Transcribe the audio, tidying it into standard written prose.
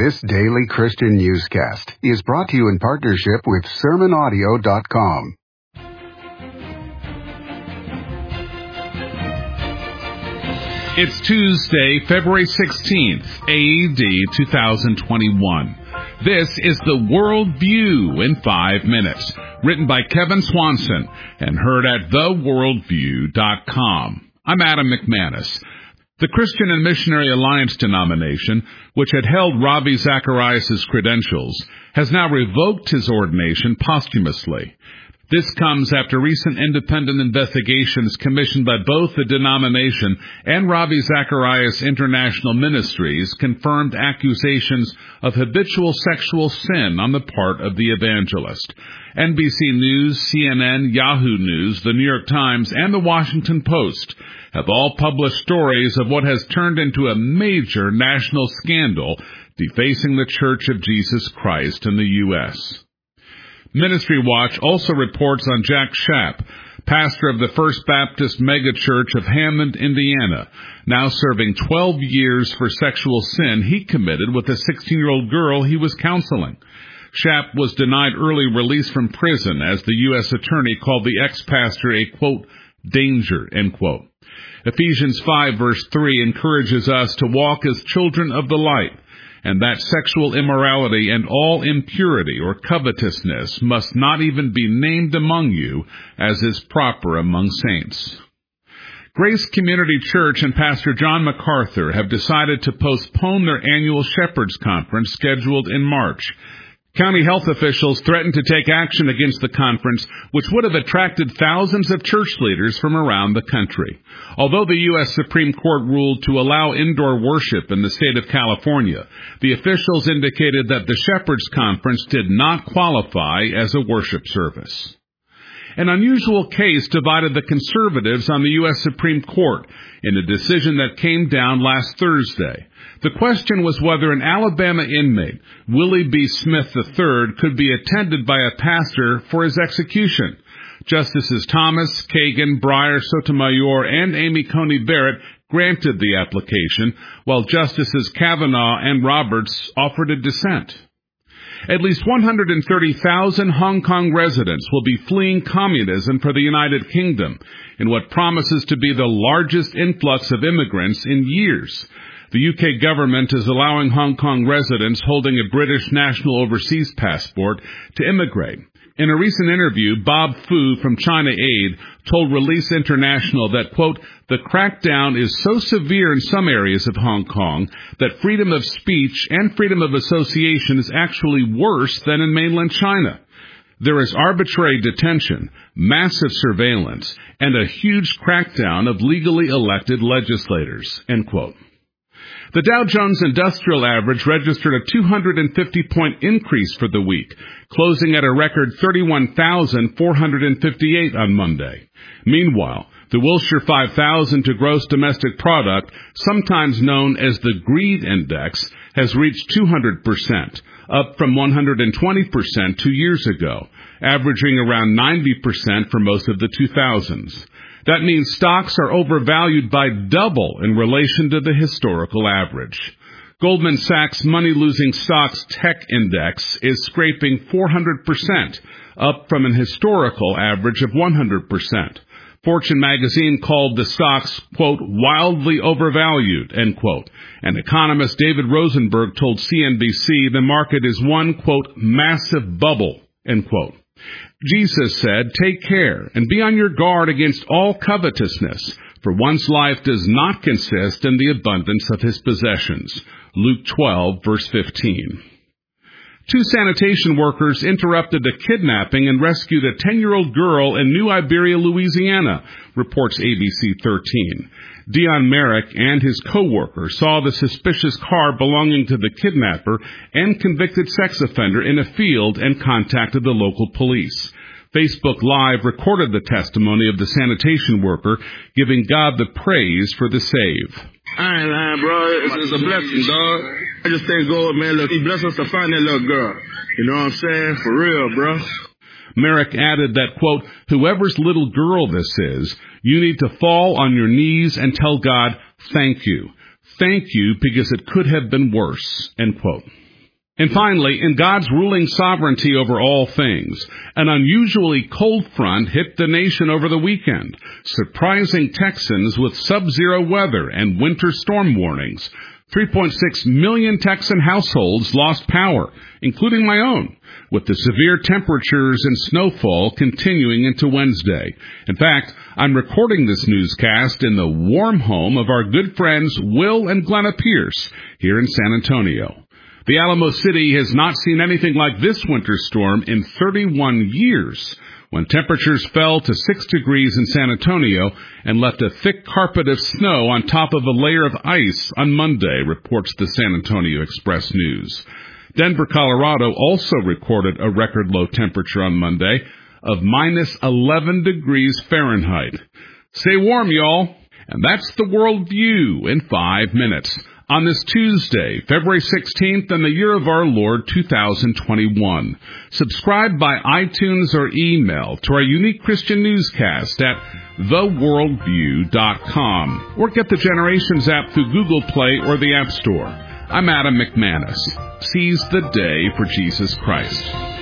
This daily Christian newscast is brought to you in partnership with SermonAudio.com. It's Tuesday, February 16th, AD 2021. This is The World View in 5 minutes, written by Kevin Swanson and heard at theworldview.com. I'm Adam McManus. The Christian and Missionary Alliance denomination, which had held Ravi Zacharias' credentials, has now revoked his ordination posthumously. This comes after recent independent investigations commissioned by both the denomination and Ravi Zacharias International Ministries confirmed accusations of habitual sexual sin on the part of the evangelist. NBC News, CNN, Yahoo News, The New York Times, and The Washington Post have all published stories of what has turned into a major national scandal defacing the Church of Jesus Christ in the U.S. Ministry Watch also reports on Jack Schaap, pastor of the First Baptist megachurch of Hammond, Indiana, now serving 12 years for sexual sin he committed with a 16-year-old girl he was counseling. Schaap was denied early release from prison as the U.S. attorney called the ex-pastor a, quote, danger, end quote. Ephesians 5 verse 3 encourages us to walk as children of the light, and that sexual immorality and all impurity or covetousness must not even be named among you, as is proper among saints. Grace Community Church and Pastor John MacArthur have decided to postpone their annual Shepherds Conference scheduled in March. County health officials threatened to take action against the conference, which would have attracted thousands of church leaders from around the country. Although the U.S. Supreme Court ruled to allow indoor worship in the state of California, the officials indicated that the Shepherds Conference did not qualify as a worship service. An unusual case divided the conservatives on the U.S. Supreme Court in a decision that came down last Thursday. The question was whether an Alabama inmate, Willie B. Smith III, could be attended by a pastor for his execution. Justices Thomas, Kagan, Breyer, Sotomayor, and Amy Coney Barrett granted the application, while Justices Kavanaugh and Roberts offered a dissent. At least 130,000 Hong Kong residents will be fleeing communism for the United Kingdom in what promises to be the largest influx of immigrants in years. The UK government is allowing Hong Kong residents holding a British national overseas passport to immigrate. In a recent interview, Bob Fu from China Aid told Release International that, quote, the crackdown is so severe in some areas of Hong Kong that freedom of speech and freedom of association is actually worse than in mainland China. There is arbitrary detention, massive surveillance, and a huge crackdown of legally elected legislators, end quote. The Dow Jones Industrial Average registered a 250-point increase for the week, closing at a record 31,458 on Monday. Meanwhile, the Wilshire 5000 to gross domestic product, sometimes known as the Greed Index, has reached 200%, up from 120% 2 years ago, averaging around 90% for most of the 2000s. That means stocks are overvalued by double in relation to the historical average. Goldman Sachs' money-losing stocks tech index is scraping 400%, up from an historical average of 100%. Fortune magazine called the stocks, quote, wildly overvalued, end quote. And economist David Rosenberg told CNBC the market is one, quote, massive bubble, end quote. Jesus said, take care and be on your guard against all covetousness, for one's life does not consist in the abundance of his possessions. Luke 12, verse 15. 2 sanitation workers interrupted a kidnapping and rescued a 10-year-old girl in New Iberia, Louisiana, reports ABC 13. Dion Merrick and his co-worker saw the suspicious car belonging to the kidnapper and convicted sex offender in a field and contacted the local police. Facebook Live recorded the testimony of the sanitation worker, giving God the praise for the save. I ain't lying, bro. It's a blessing, dog. I just thank God, man. Look, he blessed us to find that little girl. You know what I'm saying? For real, bro. Merrick added that, quote, whoever's little girl this is, you need to fall on your knees and tell God, thank you. Thank you because it could have been worse, end quote. And finally, in God's ruling sovereignty over all things, an unusually cold front hit the nation over the weekend, surprising Texans with sub-zero weather and winter storm warnings. 3.6 million Texan households lost power, including my own, with the severe temperatures and snowfall continuing into Wednesday. In fact, I'm recording this newscast in the warm home of our good friends Will and Glenna Pierce here in San Antonio. The Alamo City has not seen anything like this winter storm in 31 years, when temperatures fell to 6 degrees in San Antonio and left a thick carpet of snow on top of a layer of ice on Monday, reports the San Antonio Express News. Denver, Colorado also recorded a record low temperature on Monday of minus 11 degrees Fahrenheit. Stay warm, y'all. And that's the World View in 5 minutes. On this Tuesday, February 16th, in the year of our Lord 2021. Subscribe by iTunes or email to our unique Christian newscast at theworldview.com or get the Generations app through Google Play or the App Store. I'm Adam McManus. Seize the day for Jesus Christ.